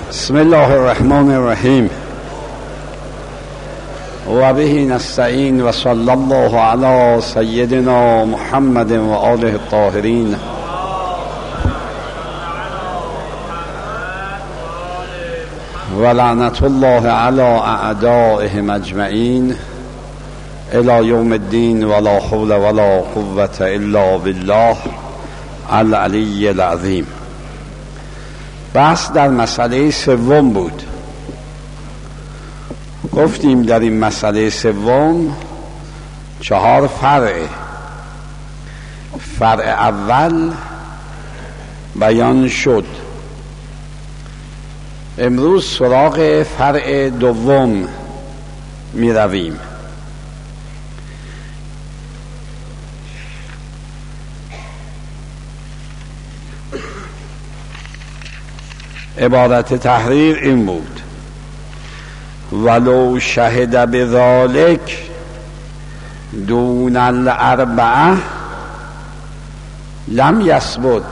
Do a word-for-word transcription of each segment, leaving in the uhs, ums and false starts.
بسم الله الرحمن الرحیم و به نستعین و صلی الله علی سیدنا محمد و آله الطاهرین. و لعنت الله علی اعدائهم اجمعین الی یوم الدین ولا حول ولا قوة الا بالله العلی العظیم. بحث در مسئله سوم بود. گفتیم در این مسئله سوم چهار فرع. فرع اول بیان شد. امروز سراغ فرع دوم می رویم. عبارت تحریر این بود: ولو شهد بذالک دون الاربعه لم یثبت.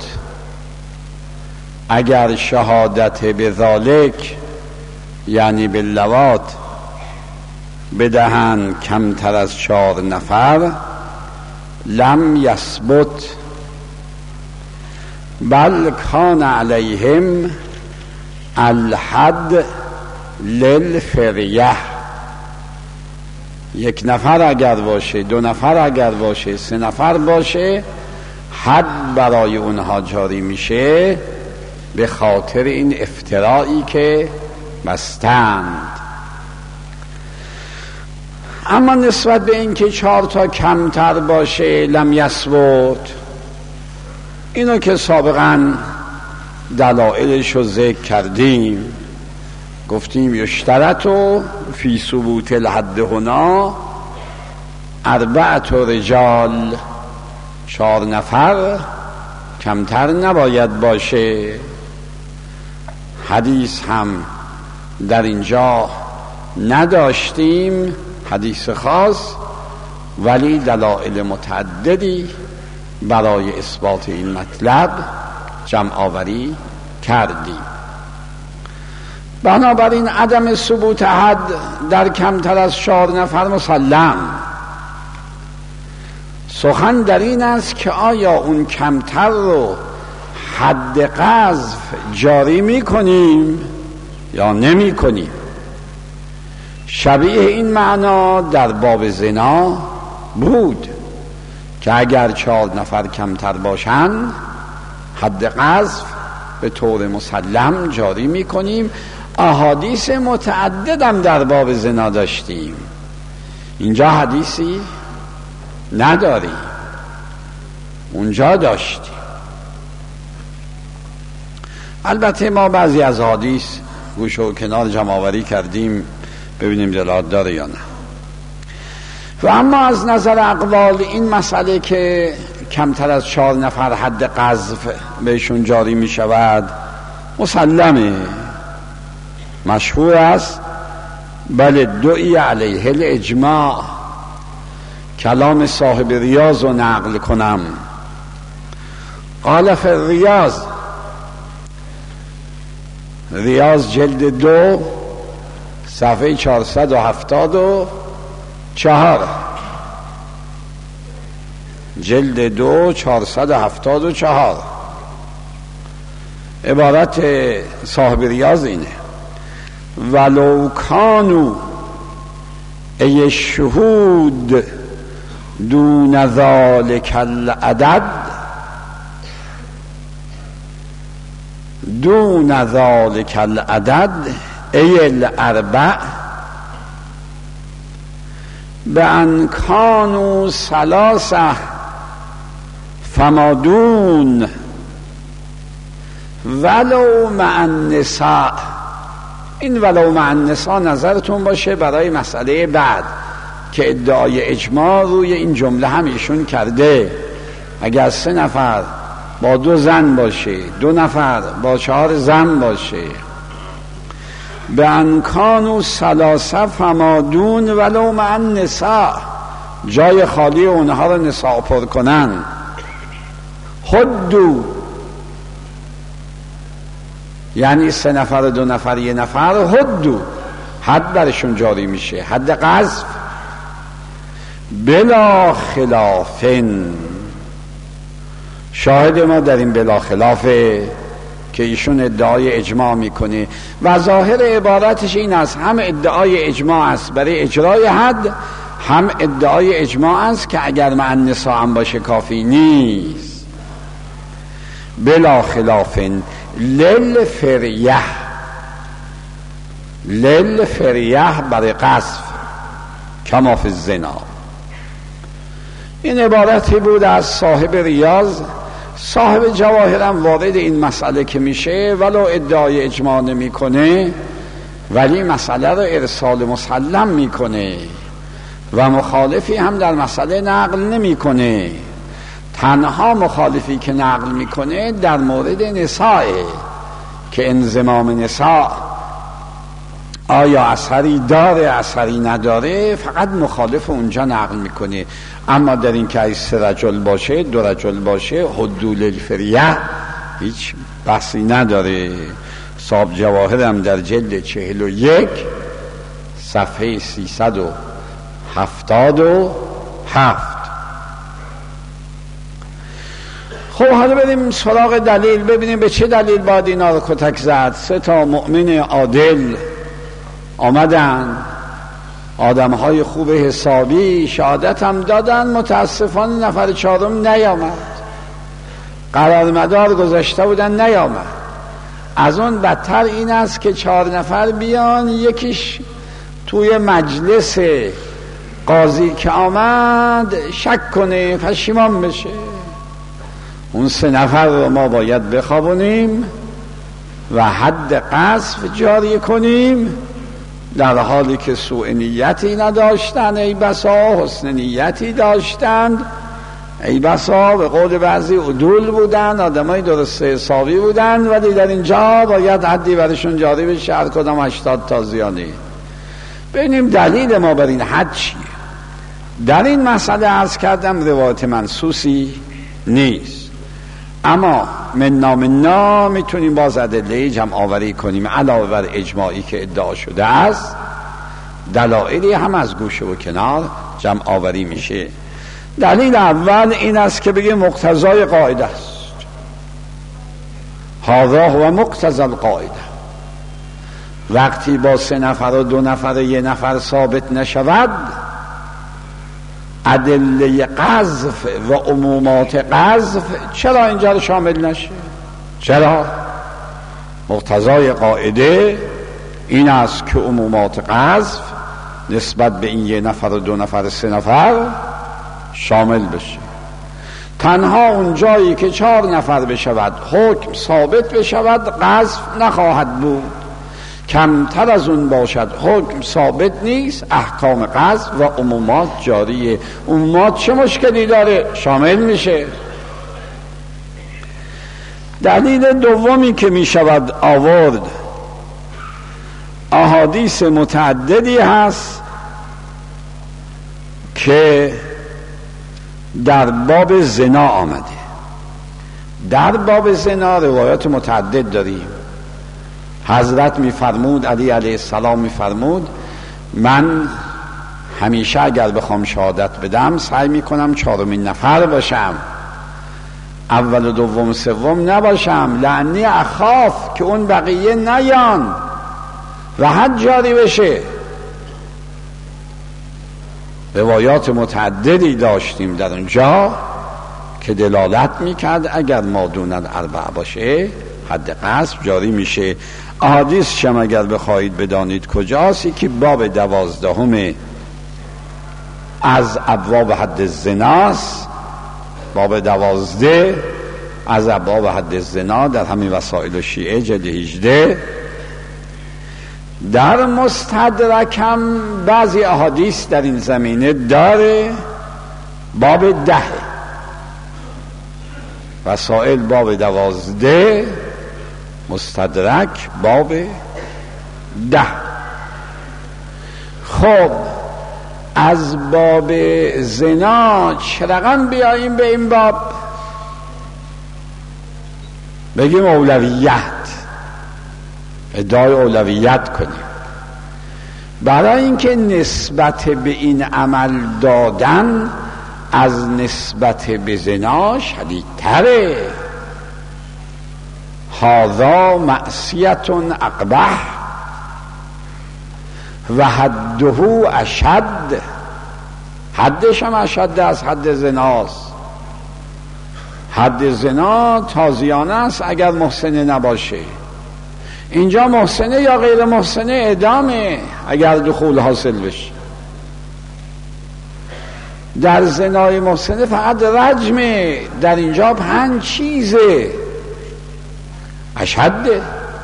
اگر شهادت بذالک یعنی باللوات بدهند کمتر از چهار نفر لم یثبت، بل کان علیهم الحد للفریه. یک نفر اگر باشه، دو نفر اگر باشه، سه نفر باشه، حد برای اونها جاری میشه به خاطر این افترائی که بستند. اما نسبت به این که چهار تا کمتر باشه لم یثبت، اینو که سابقا دلائلش رو ذکر کردیم، گفتیم یشترطو فی ثبوت الحد هنا اربعة رجال، چهار نفر کمتر نباید باشه. حدیث هم در اینجا نداشتیم، حدیث خاص، ولی دلائل متعددی برای اثبات این مطلب جمع آوری کردیم. بنابراین عدم ثبوت حد در کمتر از چهار نفر مسلم. سخن در این است که آیا اون کمتر رو حد قذف جاری می کنیم یا نمی کنیم. شبیه این معنا در باب زنا بود که اگر چهار نفر کمتر باشند حد قذف به طور مسلم جاری می کنیم. احادیث متعددم در باب زنا داشتیم، اینجا حدیثی نداریم، اونجا داشتیم. البته ما بعضی از حدیث گوش و کنار جمع آوری کردیم ببینیم دلالت داره یا نه. و اما از نظر اقوال این مسئله که کمتر از چهار نفر حد قذف بهشون جاری می شود مسلمه، مشهور است. بله، دعی علیه الاجماع. کلام صاحب ریاض رو نقل کنم. قال فی ریاض، ریاض جلد دو صفحه چهارصد و هفتاد و چهار، جلد دو چهارصد و هفتاد و چهار. عبارت صاحب ریاض اینه: ولو کانوا ای شهود دون ذالک العدد دون ذالک العدد ای الاربع بان کانوا ثلاثه فما دون ولو مع النساء. این ولو مع النساء نظرتون باشه برای مسئله بعد که ادعای اجماع روی این جمله هم ایشون کرده. اگر سه نفر با دو زن باشه، دو نفر با چهار زن باشه، به انکانو ثلاثه فمادون ولو مع النساء، جای خالی اونها رو نساء پر کنن. حدو یعنی سه نفر دو نفر یه نفر حدو حد برشون جاری میشه، حد قذف. بلا خلافن، شاهد ما در این بلا خلافه که ایشون ادعای اجماع میکنه و ظاهر عبارتش این است، هم ادعای اجماع است برای اجرای حد، هم ادعای اجماع است که اگر مع النساء هم باشه کافی نیست. بلا خلافن للفریه، للفریه برای قذف کما فی الزنا. این عبارتی بود از صاحب ریاض. صاحب جواهرم وارد این مسئله که میشه ولو ادعای اجماع نمیکنه ولی مسئله رو ارسال مسلم میکنه و مخالفی هم در مسئله نقل نمیکنه. تنها مخالفی که نقل میکنه در مورد نساء که انضمام نساء آیا اثری داره اثری نداره، فقط مخالف اونجا نقل میکنه. اما در این که سه رجل باشه دو رجل باشه حدود الفریه هیچ بحثی نداره. صاحب جواهر هم در جلد چهل و یک صفحه سیصد و هفتاد و هفت. خب حالا بریم سراغ دلیل، ببینیم به چه دلیل باید اینا رو کتک زد. سه تا مؤمن عادل آمدن، آدم های خوب حسابی، شهادت هم دادن، متاسفانه نفر چهارم نیامد، قرار مدار گذاشته بودن نیامد. از اون بدتر این است که چهار نفر بیان، یکیش توی مجلس قاضی که آمد شک کنه پشیمان بشه. اون سه نفر رو ما باید بخوابونیم و حد قذف جاری کنیم، در حالی که سوء نیتی نداشتن، ای بسا حسن نیتی داشتند، ای بسا به قول بعضی عدول بودن، آدمای درست حسابی بودن، ولی در اینجا باید حدی برشون جاری بشه، هر کدام هشتاد تازیانه. ببینیم دلیل ما بر این حد چیه. در این مسئله عرض کردم روایت منصوصی نیست، اما مننا مننا میتونیم باز ادله جمع آوری کنیم علاوه بر اجماعی که ادعا شده است. دلایلی هم از گوشه و کنار جمع آوری میشه. دلیل اول این است که بگه مقتضای قاعده است، هذا هو مقتضی القاعده. وقتی با سه نفر و دو نفر و یه نفر ثابت نشود، ادله قذف و عمومات قذف چرا اینجا رو شامل نشه؟ چرا؟ مقتضای قاعده این است که عمومات قذف نسبت به این یه نفر و دو نفر سه نفر شامل بشه. تنها اون جایی که چهار نفر بشود حکم ثابت بشود قذف نخواهد بود، کمتر از اون باشد حکم ثابت نیست، احکام قذف و عمومات جاریه. عمومات چه مشکلی داره؟ شامل میشه. دلیل دومی که میشود آورد، احادیث متعددی هست که در باب زنا آمده. در باب زنا روایات متعدد داریم. حضرت میفرمود، علی علیه السلام میفرمود، من همیشه اگر بخوام شهادت بدم سعی میکنم چهارمین نفر باشم، اول و دوم و سوم نباشم، لعنی اخاف که اون بقیه نیان و حد جاری بشه. روایات متعددی داشتیم در اونجا که دلالت میکرد اگر ما دون الاربع باشه حد قذف جاری میشه. احادیث شما اگر بخواهید بدانید کجاست، یکی باب دوازدهم از ابواب حد زناست، باب دوازده از ابواب حد زنا در همین وسائل شیعه جلد هجده. در مستدرکم بعضی احادیث در این زمینه داره، باب ده وسائل باب دوازده، مستدرک باب ده. خب از باب زنا چرقم بیاییم به این باب، بگیم اولویت. ادعای اولویت کنیم، برای اینکه نسبت به این عمل دادن از نسبت به زنا شدیدتره. هذا معصیت اقبح و حده اشد، حدش هم اشد از حد زناست. حد زنا تازیانه است اگر محسنه نباشه. اینجا محسنه یا غیر محسنه اعدامه اگر دخول حاصل بشه. در زنای محسنه فقط رجمه، در اینجا پنج چیزه. اشده،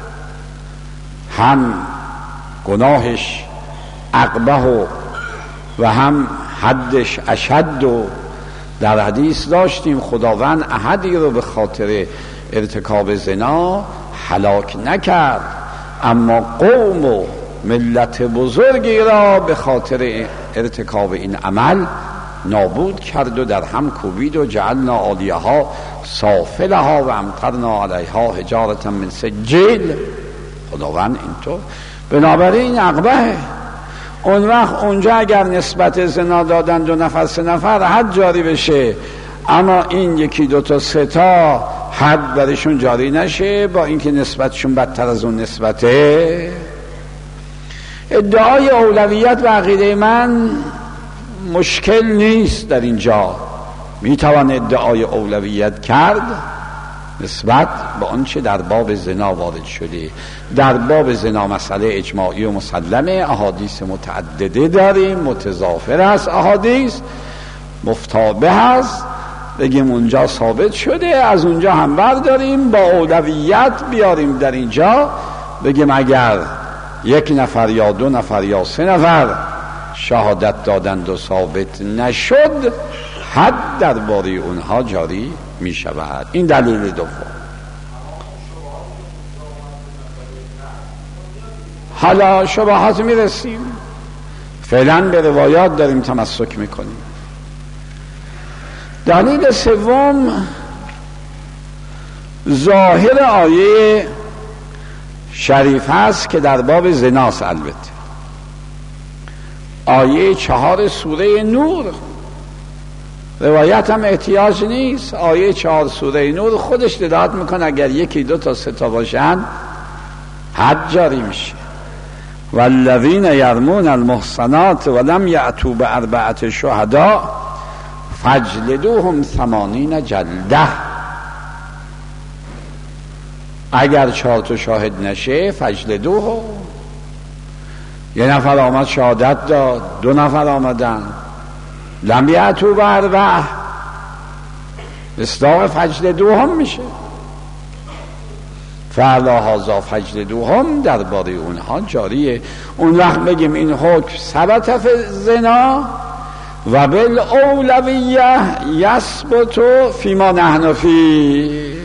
هم گناهش اقبح و, و هم حدش اشد. و در حدیث داشتیم خداوند احدی رو به خاطر ارتکاب زنا هلاک نکرد، اما قوم و ملت بزرگی را به خاطر ارتکاب این عمل نابود کرد و در هم کوبید و جعلنا عالیها سافلها و امطرنا علیها حجارة من سجیل. خداوند اینطور. بنابراین عقبه اون وقت اونجا اگر نسبت زنا دادن دو نفر سه نفر حد جاری بشه، اما این یکی دو تا سه تا حد برشون جاری نشه، با اینکه نسبتشون بدتر از اون نسبته. ادعای اولویت و عقیده من مشکل نیست. در اینجا میتوان ادعای اولویت کرد نسبت به آنچه در باب زنا وارد شده. در باب زنا مسئله اجماعی و مسلمه، احادیث متعدده داریم، متضافر است، احادیث مفتابه است، بگیم اونجا ثابت شده، از اونجا هم برداریم با اولویت بیاریم در اینجا، بگیم اگر یک نفر یا دو نفر یا سه نفر شهادت دادند و ثابت نشد، حد درباره اونها جاری می شود. این دلیل دوم. حالا شبهات می رسیم، فعلا به روایات داریم تمسک می کنیم. دلیل سوم ظاهر آیه شریف است که در باب زناست. البته آیه چهار سوره نور، روایت هم احتیاج نیست، آیه چهار سوره نور خودش دلالت میکنه اگر یکی دو تا سه تا باشن حد جاری میشه. والذین یرمون المحصنات ولم یأتوا باربعة شهداء فاجلدوهم ثمانین جلده. اگر چهار تا شاهد نشه فجلدوه. یه نفر آمد شهادت داد، دو نفر آمدن لم یأتوا باربعة، اصداق فجلدوهم میشه. فعلا هذا فجلدوهم درباره اونها جاریه. اون وقت بگیم این حکم ثبت فی زنا و بالاولویه یثبت فیما نحن فیه.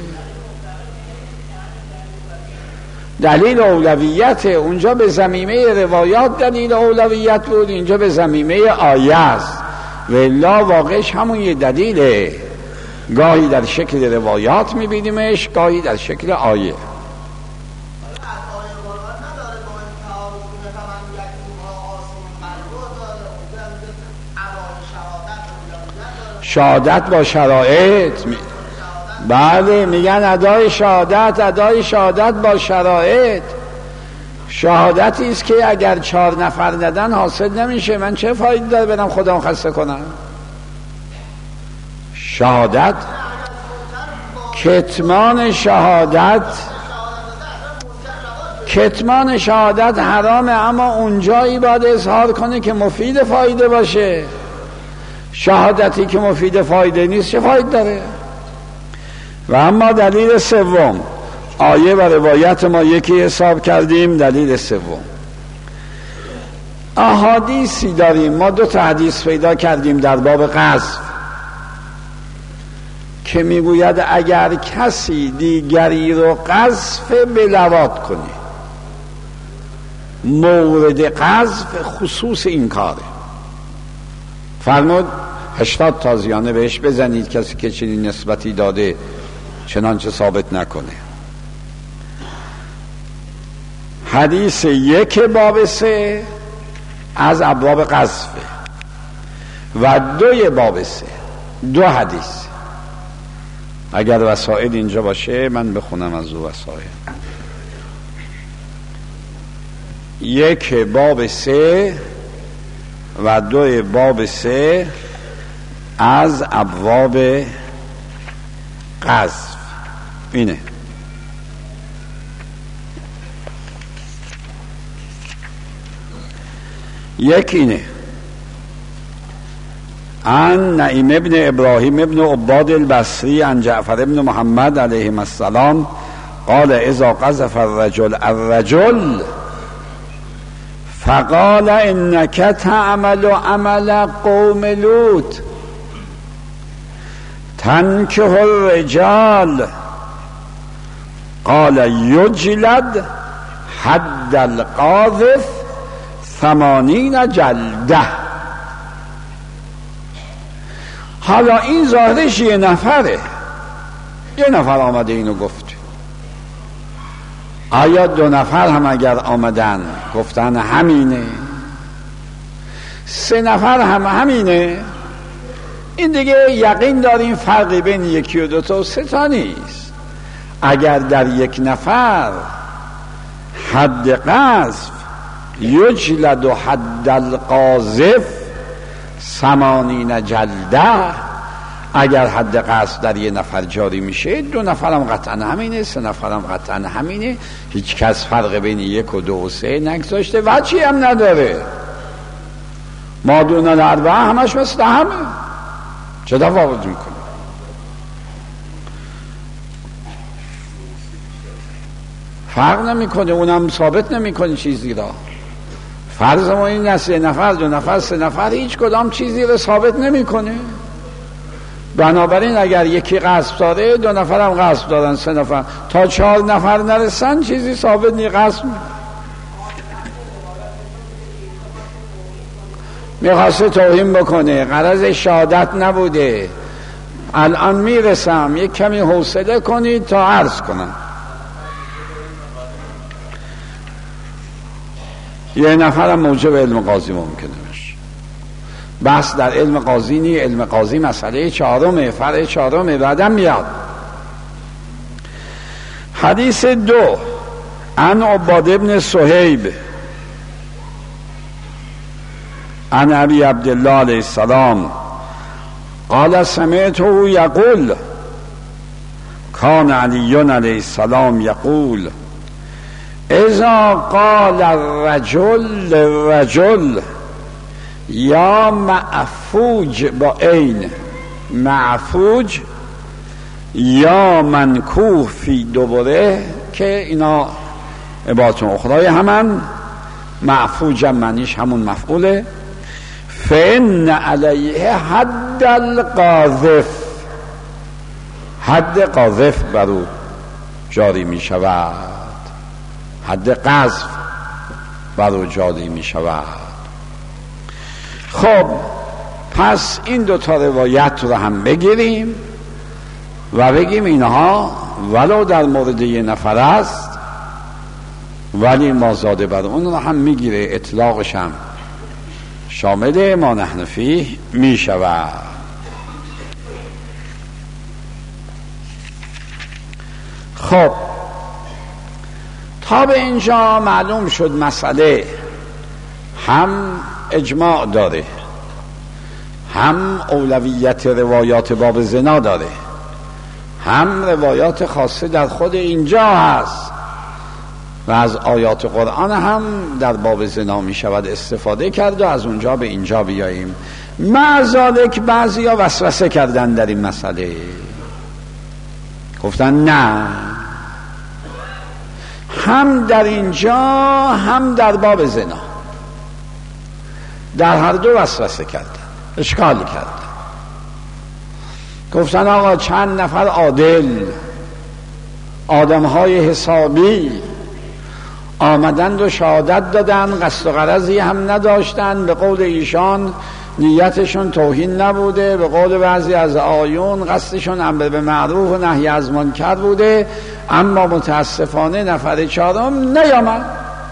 دلیل اولویت اونجا به ضمیمه روایات دلیل اولویت بود، اینجا به ضمیمه آیه است. والله واقعش همون یه دلیله، گاهی در شکل روایات میبینیمش، گاهی در شکل آیه. شهادت با شرایط، بله میگن ادای شهادت، ادای شهادت با شرایط. شهادتی است که اگر چهار نفر ندن حاصل نمیشه، من چه فایده داره برم خودم خسته کنم؟ شهادت، کتمان شهادت، کتمان شهادت حرامه، اما اونجایی باید اظهار کنه که مفید فایده باشه. شهادتی که مفید فایده نیست چه فایده داره؟ و اما دلیل سوم، آیه و روایت ما یکی حساب کردیم. دلیل سوم احادیثی داریم، ما دو تا حدیث پیدا کردیم در باب قذف که میگوید اگر کسی دیگری رو قذف بلوات کنه، مورد قذف خصوص این کاره، فرمود هشتاد تازیانه بهش بزنید کسی که چنین نسبتی داده چنانچه ثابت نکنه. حدیث یک باب سه از ابواب قذفه و دوی باب سه، دو حدیث. اگر وسائل اینجا باشه من بخونم از دو وسائل. یک باب سه و دوی باب سه از ابواب قذف. اینه یک اینه عن نعیم ابن ابراهیم ابن عباد البصری عن جعفر ابن محمد علیه السلام قال اذا قذف الرجل الرجل فقال انك تعمل عمل قوم لوط تنكح الرجال قال يجلد حد القاذف ثمانین جلده. حالا این ظاهرش یه نفره، یه نفر آمده اینو گفت. آیا دو نفر هم اگر آمدن گفتن همینه، سه نفر هم همینه، این دیگه یقین داریم فرقی بین یکی و دو تا و سه تا نیست. اگر در یک نفر حد قذف یجلد و حد القاذف ثمانین جلده، اگر حد قذف در یه نفر جاری میشه، دو نفرم قطعا همینه، سه نفرم قطعا همینه، هیچ کس فرق بین یک و دو و سه نگذاشته و چی هم نداره. ما دون الاربعه همش مثل همه، چه تفاوت میکنه؟ فرق نمیکنه، اونم ثابت نمیکنه چیزی را. فرض ما این است یه نفر، دو نفر، سه نفر، هیچ کدام چیزی را ثابت نمیکنه. بنابراین اگر یکی غصب داره، دو نفر هم غصب دارن، سه نفر، تا چهار نفر نرسن چیزی ثابت نی. غصب میخواسته توهین بکنه، غرض شهادت نبوده. الان میرسم، یک کمی حوصله کنید تا عرض کنم. یه نفر هم موجب علم قاضی ممکنه بشه. بحث در علم قاضی نی، علم قاضی مسئله چهارمه، فرع چهارمه، بعدم میاد. حدیث دو عن عباد ابن صهیب عن ابی عبدالله علیه السلام قال سمعته یقول کان علی علیه السلام یقول اذا قال الرجل للرجل یا معفوج با عین معفوج یا منکوح فی دوباره، که اینا عبارت اخرای همن. معفوج معنیش همون مفعوله. فإن علیه حد القاذف، حد قاذف برو جاری می شود، حد قذف برو جاری می شود. خب پس این دو تا روایت رو هم بگیریم و بگیم اینها ولو در مورد یه نفر است ولی مازاده بر اون رو هم میگیره، اطلاقش هم شامل ما نحن فیه می شود. خب تا به اینجا معلوم شد مسئله هم اجماع داره، هم اولویت روایات باب زنا داره، هم روایات خاصه در خود اینجا هست و از آیات قرآن هم در باب زنا می شود استفاده کرد و از اونجا به اینجا بیاییم. معذالک بعضی ها وسوسه کردن در این مسئله، گفتن نه، هم در اینجا هم در باب زنا، در هر دو وسوسه کردن، اشکال کردن. گفتن آقا چند نفر عادل، آدمهای حسابی آمدند و شهادت دادن، قصد و غرضی هم نداشتن، به قول ایشان نیتشون توهین نبوده، به قول بعضی از آیون قصدشون امر به معروف و نهی از منکر بوده، اما متاسفانه نفر چهارم نیامد.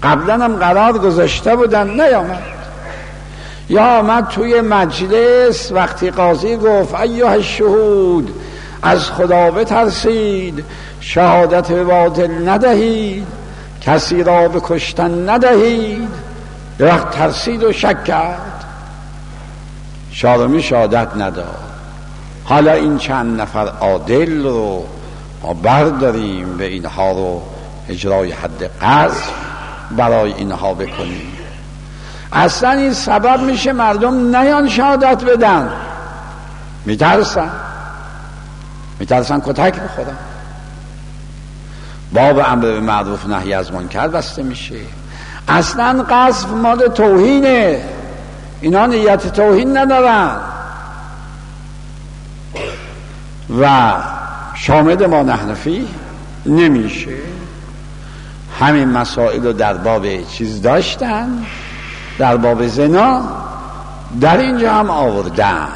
قبلا هم قرار گذاشته بودن نیامد. یا آمد توی مجلس وقتی قاضی گفت ایها الشهود از خدا بترسید، شهادت به باطل ندهید، کسی را به کشتن ندهید. به وقت ترسید و شک کرد، شارمی شهادت نداد. حالا این چند نفر عادل رو ما برداریم، به اینها رو اجرای حد قذف برای اینها بکنیم. اصلا این سبب میشه مردم نیان شهادت بدن، میترسن میترسن کتک بخورن. باب امر به معروف نهی از منکر بسته میشه. اصلا قذف مال توهینه، اینا نیت توهین ندارن و شامل ما نحنفی نمیشه. همین مسائل رو در باب چیز داشتن، در باب زنا در اینجا هم آوردن.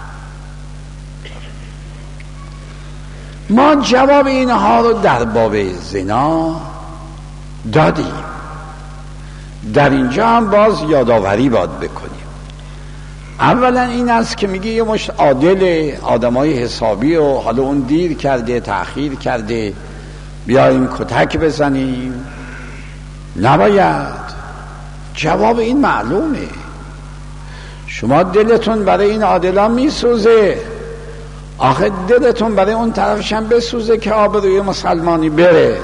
ما جواب اینها رو در باب زنا دادیم، در اینجا هم باز یادآوری باید بکنیم. اولا این است که میگه یه مشت عادل آدمای حسابی و حالا اون دیر کرده تأخیر کرده بیاییم کتک بزنیم، نباید. جواب این معلومه. شما دلتون برای این عادلان میسوزه، آخه دلتون برای اون طرفشم بسوزه که آبروی مسلمانی بره.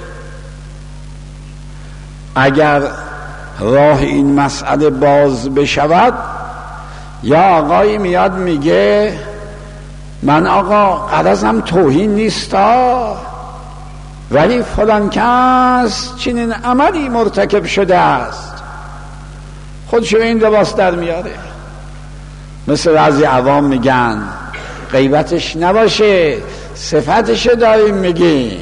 اگر راه این مسئله باز بشود، یا آقایی میاد میگه من آقا غرضم توهین نیستا، ولی فلان کس چنین عملی مرتکب شده است، خودشو این لباس در میاره. مثل بعضی عوام میگن غیبتش نباشه، صفتش داریم میگیم.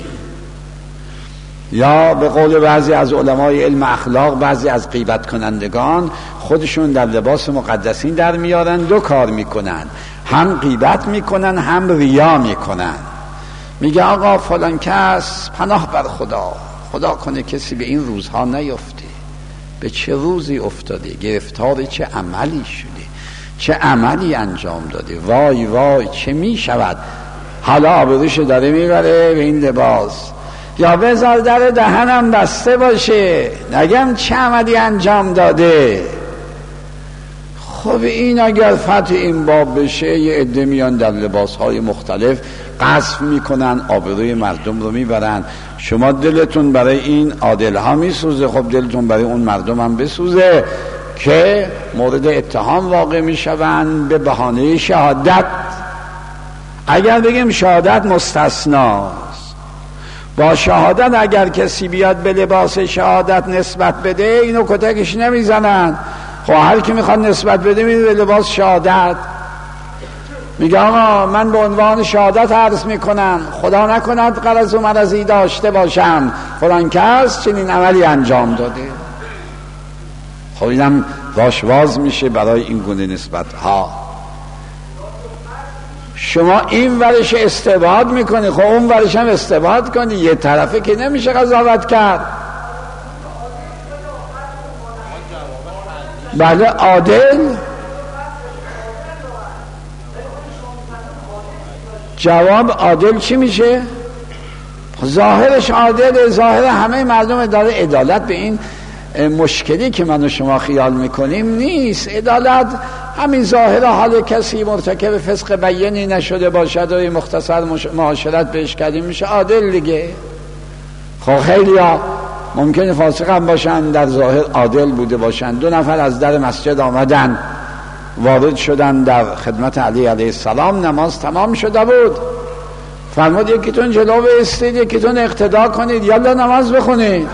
یا به قول بعضی از علمای علم اخلاق، بعضی از غیبت کنندگان خودشون در لباس مقدسین در میارن، دو کار میکنن، هم غیبت میکنن هم ریا میکنن. میگه آقا فلان کس پناه بر خدا، خدا کنه کسی به این روزها نیفته. به چه روزی افتاده؟ گرفتار چه عملی شده؟ چه عملی انجام داده؟ وای وای چه میشود؟ حالا آبروش داره میبره به این لباس. یا بذار در دهنم بسته باشه، نگم چه عملی انجام داده. خب این اگر فتح این باب بشه، یه عده میان در لباسهای مختلف قذف میکنن، آبروی مردم رو میبرن. شما دلتون برای این عادل ها میسوزه، خب دلتون برای اون مردم هم بسوزه که مورد اتهام واقع میشوند به بهانه شهادت. اگر بگیم شهادت مستثناست، با شهادت اگر کسی بیاد به لباس شهادت نسبت بده، اینو کتکش نمیزنن. خب هر کی میخواد نسبت بده میده به لباس شهادت، میگه آقا من به عنوان شهادت عرض میکنم، خدا نکند غرض و مرضی داشته باشم، فلان کس چنین عملی انجام داده. خب اینم واشواز میشه برای این گونه نسبت ها. شما این ورش استبعاد میکنی، خب اون ورش هم استبعاد کنی، یه طرفه که نمیشه قضاوت کرد. بله عادل، جواب عادل چی میشه؟ ظاهرش عادل، ظاهر همه مردم داره. عدالت به این مشکلی که من و شما خیال میکنیم نیست. عدالت همین ظاهر حال کسی مرتکب فسق بیانی نشده باشد و مختصر معاشرت بهش کردیم میشه عادل دیگه. خب خیلی ها ممکنه فاسق هم باشن، در ظاهر عادل بوده باشن. دو نفر از در مسجد آمدن، وارد شدن در خدمت علی علیه السلام، نماز تمام شده بود. فرمود یکیتون جلو بایستید، یکیتون اقتدا کنید، یالا نماز بخونید.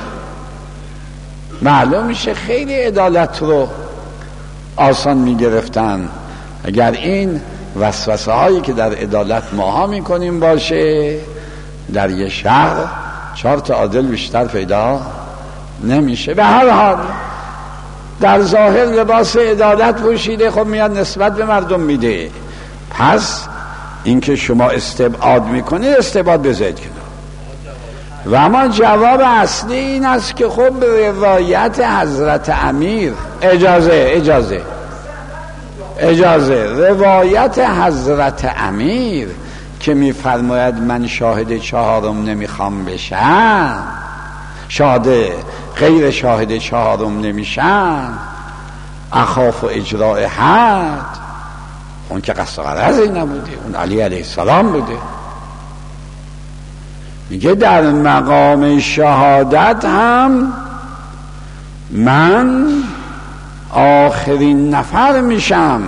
معلوم میشه خیلی عدالت رو آسان میگرفتن. اگر این وسوسه هایی که در عدالت ماها میکنیم باشه، در یه شهر چهار تا عادل بیشتر پیدا نمیشه. به هر حال در ظاهر لباس عدالت پوشیده، خب میاد نسبت به مردم میده. پس اینکه شما استبعاد میکنید، استبعاد بذارید کنار. و اما جواب اصلی این است که خب روایت حضرت امیر اجازه اجازه اجازه روایت حضرت امیر که میفرماید من شاهد چهارم نمیخوام بشم، شاهد غیر شاهد چهارم نمیشم، اخاف و اجراء حد، اون که قصد غرضی نبوده، اون علی علیه السلام بوده. میگه در مقام شهادت هم من آخرین نفر میشم،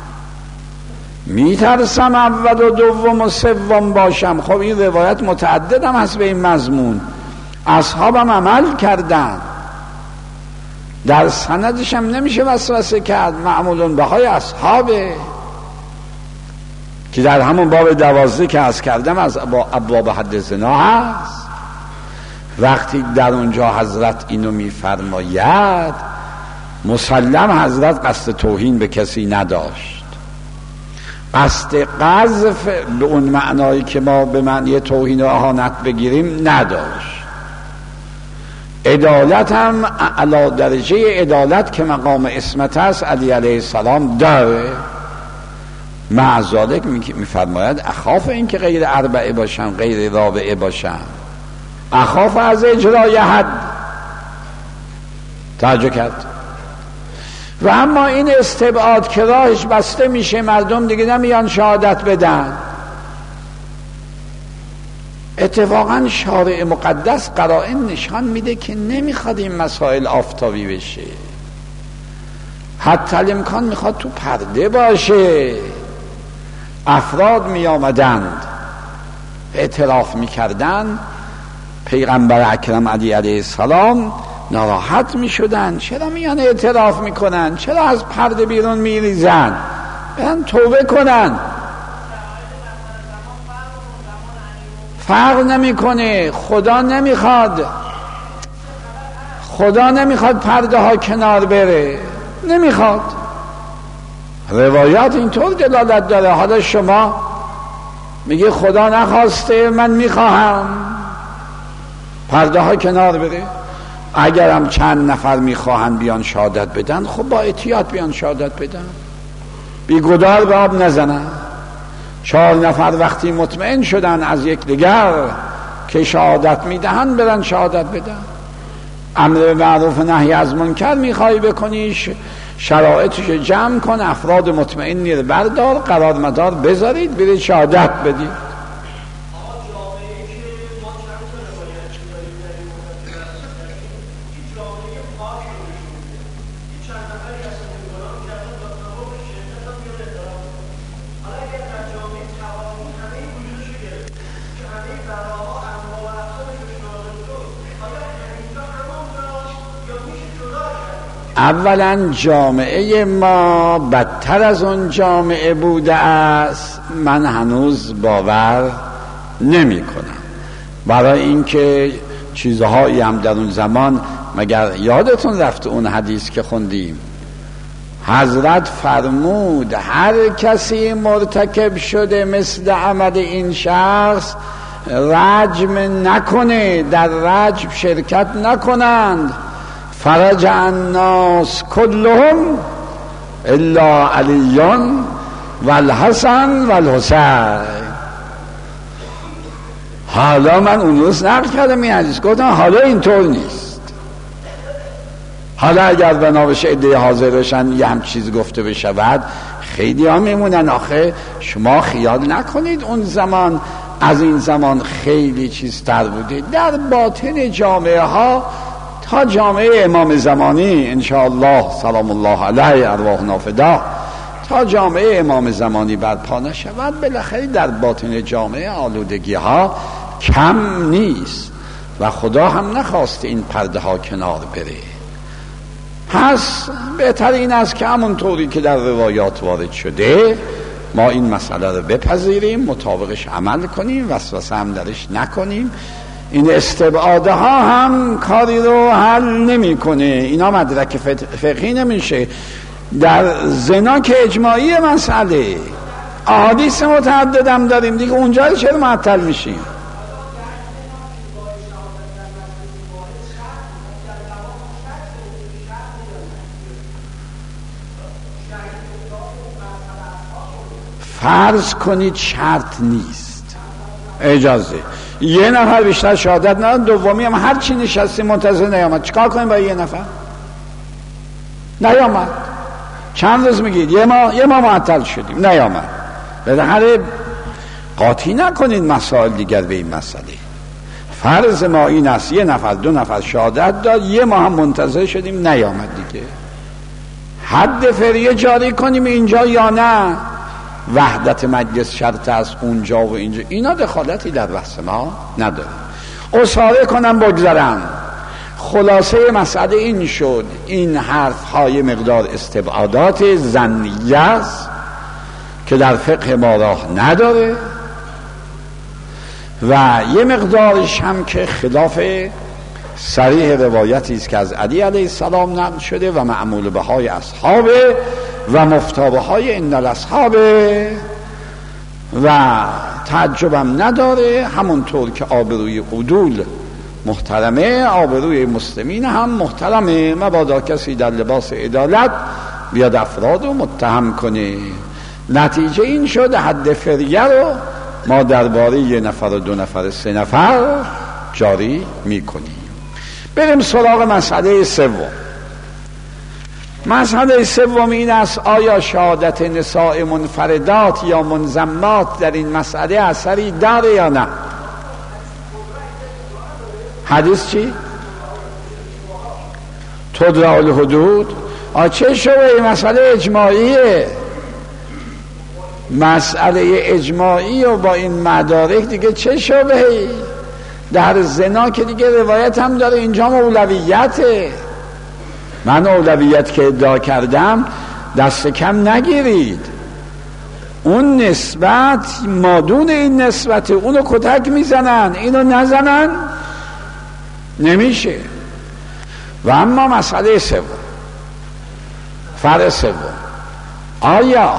میترسم اول و دوم و سوم باشم. خب این روایت متعددم هست به این مضمون، اصحابم عمل کردن، در سندش هم نمیشه وسوسه کرد، معمولون بهای اصحابه که در همون باب دوازده که از کردم از ابواب حد زنا هست. وقتی در اونجا حضرت اینو میفرماید مسلم حضرت قصد توهین به کسی نداشت، قصد قذف به اون معنایی که ما به معنی توهین و اهانت بگیریم نداشت. عدالت هم اعلی درجه عدالت که مقام عصمت است علی علیه السلام داره. مع ذالک میفرماید اخاف این که غیر اربعه باشم، غیر رابعه باشم، اخاف از اجرای حد. توجه کرد. و اما این استبعاد که راهش بسته میشه، مردم دیگه نمیان شهادت بدن. اتفاقا شارع مقدس قرائن نشان میده که نمیخواد این مسائل آفتابی بشه، حتی الامکان میخواد تو پرده باشه. افراد می آمدند اعتراف می کردن، پیغمبر اکرم علی علیه السلام ناراحت می شدن، چرا میان اعتراف می کنن، چرا از پرده بیرون می ریزن، برن توبه کنن. فرق نمی کنه، خدا نمیخواد خدا نمیخواد پرده ها کنار بره، نمیخواد. روایات اینطور دلالت داره. حالا شما میگه خدا نخواسته، من میخواهم پرده ها کنار بره. اگرم چند نفر میخواهن بیان شهادت بدن، خب با احتیاط بیان شهادت بدن، بیگدار به آب نزنن. چهار نفر وقتی مطمئن شدن از یک دیگر که شهادت میدهن، برن شهادت بدن. امر به معروف و نهی از منکر میخوای بکنیش، شرایطش جمع کن، افراد مطمئنی رو بردار، قرار مدار بذارید، برید شهادت بدید. اولا جامعه ما بدتر از اون جامعه بوده است، من هنوز باور نمی کنم. برای اینکه چیزهایی هم در اون زمان، مگر یادتون رفت اون حدیث که خوندیم، حضرت فرمود هر کسی مرتکب شده مثل عمل این شخص رجم نکنه، در رجم شرکت نکنند. فرج الناس کلهم الا علیون والحسن والحسین. حالا من اون روز نقل کردم این حدیث، گفتم حالا اینطور نیست. حالا اگر بنابشه عده حاضر بشن یه هم چیز گفته بشود، خیلی ها میمونن. آخه شما خیال نکنید اون زمان از این زمان خیلی چیز تر بوده. در باطن جامعه ها تا جامعه امام زمانی انشاءالله سلام الله علیه ارواحنا فدا، تا جامعه امام زمانی برپا نشود، بالاخره در باطن جامعه آلودگی ها کم نیست و خدا هم نخواسته این پرده ها کنار بره. پس بهتر این است که همون طوری که در روایات وارد شده ما این مسئله رو بپذیریم، مطابقش عمل کنیم، وسوسه هم درش نکنیم. این استبعاده ها هم کاری رو حل نمی کنه، اینا مدرک فقهی نمیشه. در زنا که اجماعی مسئله، احادیث متعدد هم داریم دیگه، اونجا چرا معطل میشیم؟ فرض کنید شرط نیست، اجازه یه نفر بیشتر شهادت نه، دومی هم هر چی نشستی منتظر نیامد، چیکار کنیم با یه نفر؟ نیامد، چند روز میگید یه ما یه ما معطل شدیم نیامد. بالاخره قاطی نکنید مسائل دیگر به این مسئله. فرض ما این است یه نفر دو نفر شهادت داد، یه ما هم منتظر شدیم نیامد دیگه، حد فریه جاری کنیم اینجا یا نه؟ وحدت مجلس شرط است اونجا و اینجا، اینا دخالتی در بحث ما نداره. اصاره کنم بگذارم. خلاصه مسئله این شد این حرف های مقدار استبعادات ظنیه است که در فقه ما راه نداره و یه مقدارش هم که خلاف صریح روایتی است که از علی علیه السلام نقل شده و معمول به های اصحابه و مفتابه های ان الاصحابه و تعجبم نداره. همونطور که آبروی عدول محترمه، آبروی مسلمین هم محترمه، مبادا کسی در لباس عدالت بیاد افراد رو متهم کنه. نتیجه این شد حد فریه رو ما درباره یه نفر و دو نفر سه نفر جاری میکنیم. بریم سراغ مسئله سوم. مسئله سوم این است آیا شهادت نساء منفردات یا منضمات در این مسئله اثری داره یا نه؟ حدیث چی؟ تدرع الحدود. آچه شبه این مسئله اجماعیه، مسئله اجماعی و با این مدارک دیگه چه شبهی؟ در زنا که دیگه روایت هم داره، اینجا اولویته. من اولویت که ادعا کردم دست کم نگیرید، اون نسبت مادون این نسبت، اونو کتک میزنن، اینو نزنن نمیشه. و اما مسئله سوم، فرض سوم، آیا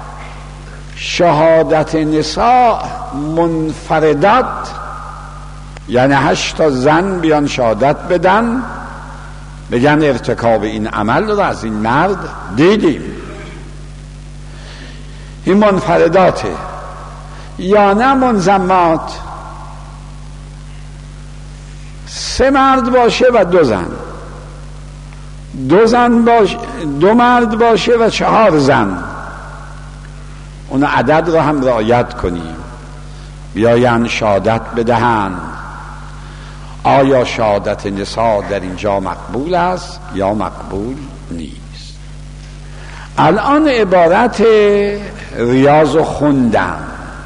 شهادت نساء منفردات یعنی هشت زن بیان شهادت بدن بگن ارتکاب این عمل رو از این مرد دیدیم، این منفرداته یا نه منضمات؟ سه مرد باشه و دو زن، دو زن باشه، دو مرد باشه و چهار زن، اون عدد رو هم رعایت کنیم، بیاین شهادت بدهن. آیا شهادت نساء در اینجا مقبول است یا مقبول نیست؟ الان عبارت ریاض رو خوندم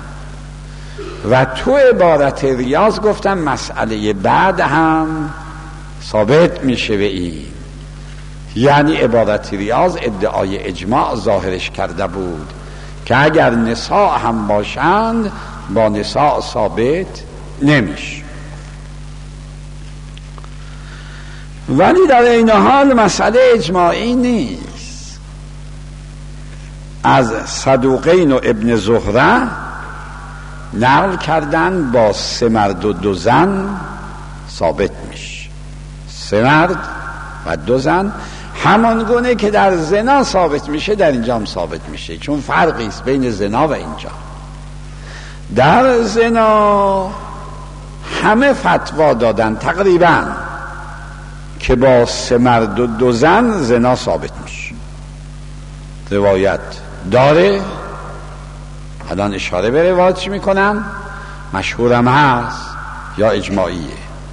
و تو عبارت ریاض گفتم مسئله بعد هم ثابت میشه به این، یعنی عبارت ریاض ادعای اجماع ظاهرش کرده بود که اگر نساء هم باشند با نساء ثابت نمیشه. ولی در این حال مسئله اجماعی نیست. از صدوقین و ابن زهره نقل کردن با سه مرد و دو زن ثابت میشه، سه مرد و دو زن، همان گونه که در زنا ثابت میشه در اینجا هم ثابت میشه، چون فرقی است بین زنا و اینجا. در زنا همه فتوا دادن تقریبا که با سه مرد و دو زن زنا ثابت میشه، روایت داره. الان اشاره به روایتش میکنم، مشهورم هست یا اجماعیه.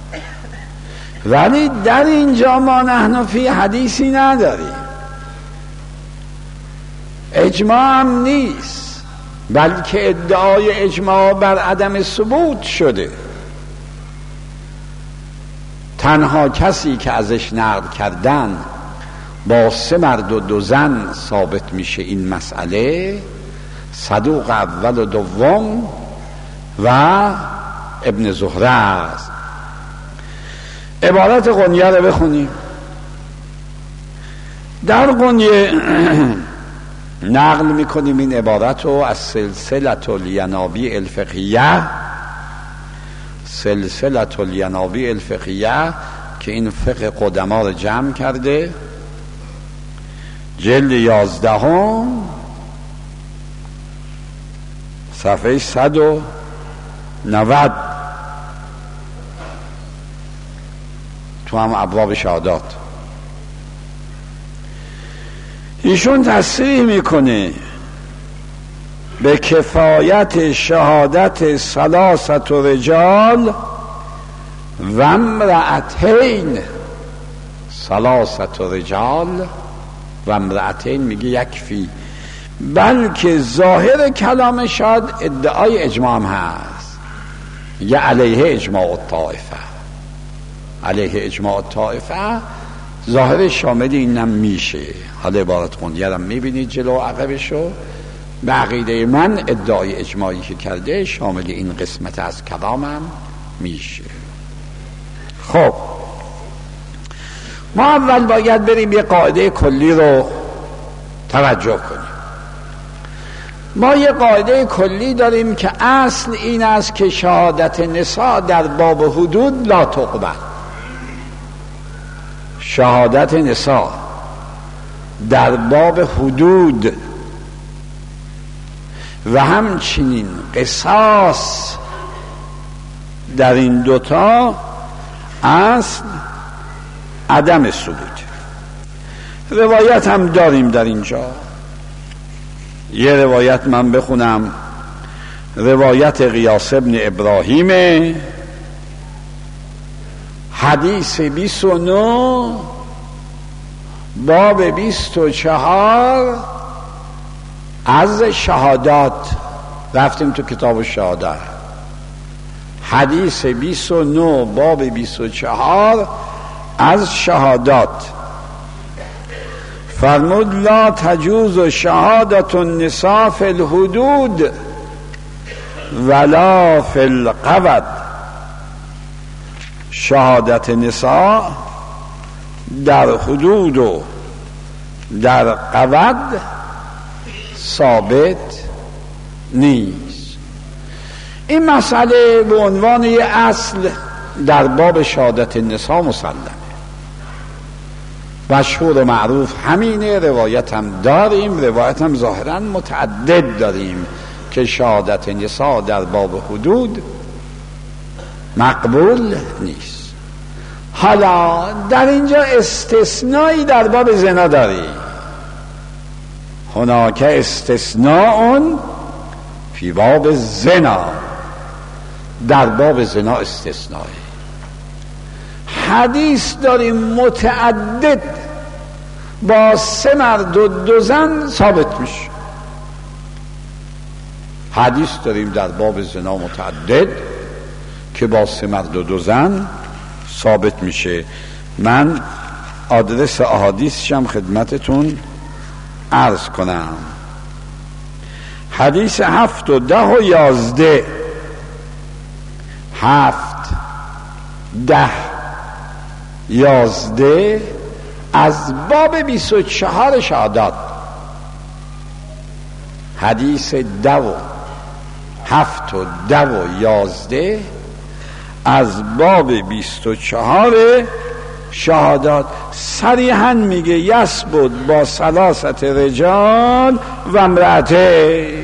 ولی در اینجا ما نحن فی حدیثی نداریم، اجماع هم نیست، بلکه ادعای اجماع بر عدم ثبوت شده. تنها کسی که ازش نقل کردن با سه مرد و دو زن ثابت میشه این مسئله صدوق اول و دوم و ابن زهره است. عبارت غنیه رو بخونیم. در غنیه نقل میکنیم این عبارت رو از سلسله الینابی الفقهیه، سلسله الینابی الفقهیه که این فقه قدما رو جمع کرده، جلد یازدهم صفحه صد و نود تو هم ابواب شهادات. ایشون تصریح میکنه به کفایت شهادت ثلاثت رجال و امرأتین. ثلاثت رجال و امرأتین میگه یکفی، بلکه ظاهر کلام شاد ادعای اجماع هم هست، میگه علیه اجماع الطائفه. علیه اجماع الطائفه ظاهر شامل اینم میشه. حالا عبارت خوندیرم میبینید جلو و عقبشو. به عقیده من ادعای اجماعی که کرده شامل این قسمت از کلامم میشه. خب ما اول باید بریم یه قاعده کلی رو توجه کنیم. ما یه قاعده کلی داریم که اصل این است که شهادت نساء در باب حدود لا تقبل. شهادت نساء در باب حدود و همچنین قصاص در این دوتا اصل عدم ثبوت. روایت هم داریم در اینجا. یه روایت من بخونم، روایت قیاس ابن ابراهیم، حدیث بیست و نه باب بیست و چهار از شهادات. رفتیم تو کتاب الشهاده. حدیث بیست و نه باب بیست و چهار از شهادات فرمود لا تجوز شهادت النساء فی الحدود ولا فی القود. شهادت نساء در حدود و در قود ثابت نیست. این مسئله به عنوان یه اصل در باب شهادت نساء مسلمه، مشهور و معروف همینه. روایت هم داریم، روایت هم ظاهرا متعدد داریم که شهادت نساء در باب حدود مقبول نیست. حالا در اینجا استثنایی در باب زنا داری. هناک استثناء فی باب زنا. در باب زنا استثنایی. حدیث داریم متعدد با سه مرد و دو زن ثابت میشه. حدیث داریم در باب زنا متعدد که با سه مرد و دو زن ثابت میشه. من آدرس احادیثشم خدمتتون عرض کنم. حدیث هفت و ده و یازده، هفت ده یازده از باب بیست و چهار شهادات. حدیث ده و هفت و ده و یازده از باب بیست و چهار شهادات صریحاً میگه یثبت با ثلاثت رجال و امرأته.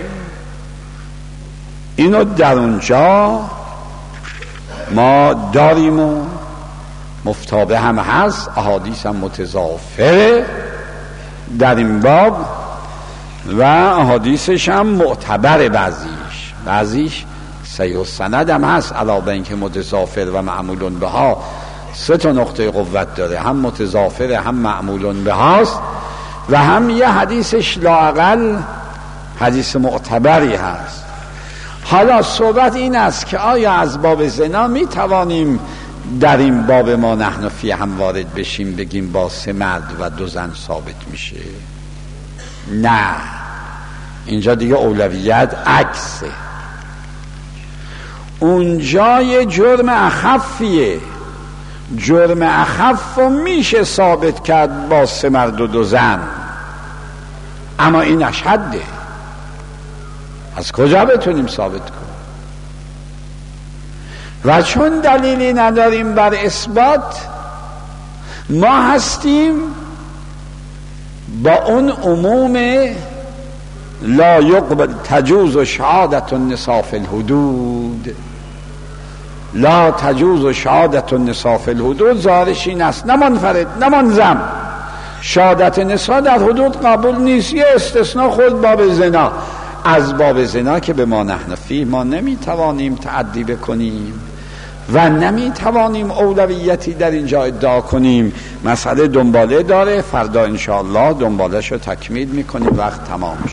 اینو در اونجا ما داریم و مفتابه هم هست، احادیث هم متضافره در این باب و احادیثش هم معتبر. بعضیش بعضیش صحیح السند هم هست، علاوه اینکه متضافر و معمول بها سه تا نقطه قوت داره، هم متضافر هم معمول بهاست و هم یه حدیثش لااقل حدیث معتبری هست. حالا صحبت این است که آیا از باب زنا می توانیم در این باب ما نحن فی هم وارد بشیم بگیم با سه مرد و دو زن ثابت میشه؟ نه، اینجا دیگه اولویت عکسه. اونجا یه جرم اخفیه. جرم اخف میشه ثابت کرد با سه مرد و دو زن، اما این اشهده. از کجا بتونیم ثابت کنیم؟ و چون دلیلی نداریم بر اثبات، ما هستیم با اون عموم لا یقبل تجوز شهادت النساء فی الحدود، لا تجوز شهادت النساء فی الحدود ظاهرش این است، نه منفرد نه منظم. شهادت نساء در حدود قبول نیست، یه استثناء خود باب زنا. از باب زنا که به ما نحن فیه ما نمیتوانیم تعدی بکنیم و نمیتوانیم اولویتی در اینجا ادعا کنیم. مسئله دنباله داره، فردا انشاءالله دنبالش رو تکمیل میکنیم، وقت تمام.